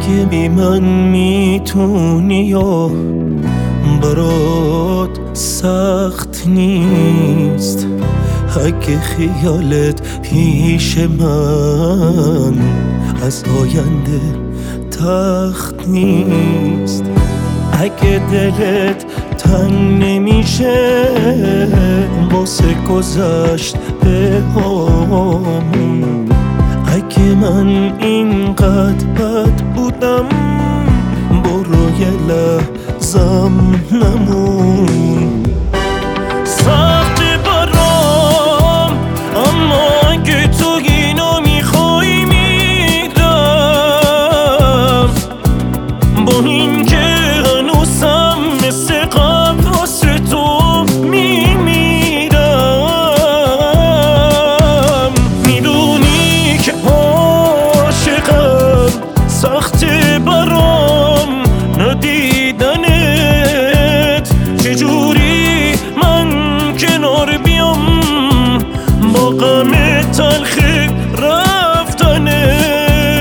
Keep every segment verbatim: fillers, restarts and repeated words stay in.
اگه بی من میتونی یا برات سخت نیست، اگه خیالت پیش من از آینده تخت نیست، اگه دلت تنگ نمیشه واسه گذشت به همون، اگه من اینقدر بد بودم برو یه لحظم نمون. سخت برام اما اگه تو اینو میخوای میرم، با این که هنوزم مثل قبل واسه تو میمیرم. میدونی که عاشقم، سخت برام ندیدنت، چجوری من کنار بیام با غم تلخ رفتنت.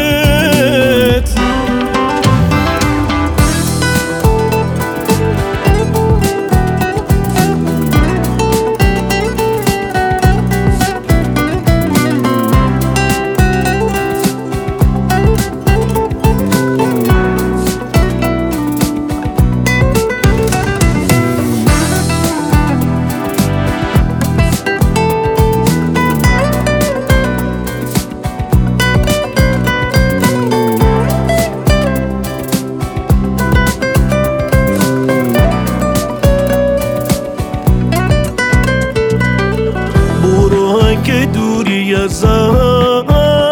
که دوری ازم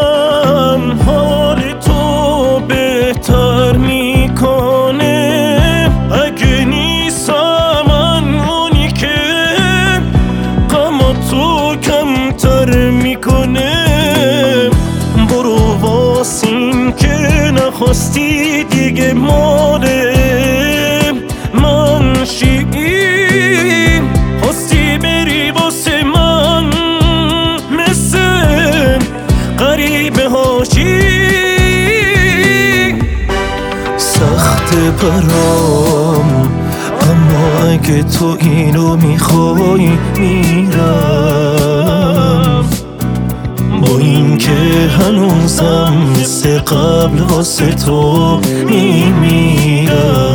حال تو بهتر میکنه، اگه نیستم من اونی که غم تو کمتر میکنه. برو واسین که نخواستی دیگه مال من شی، خواستی بری واسه من غریبه هاشی. سخت برام اما اگه تو اینو میخوای میرم، با این که هنوزم مثل قبل واسه تو میمیرم.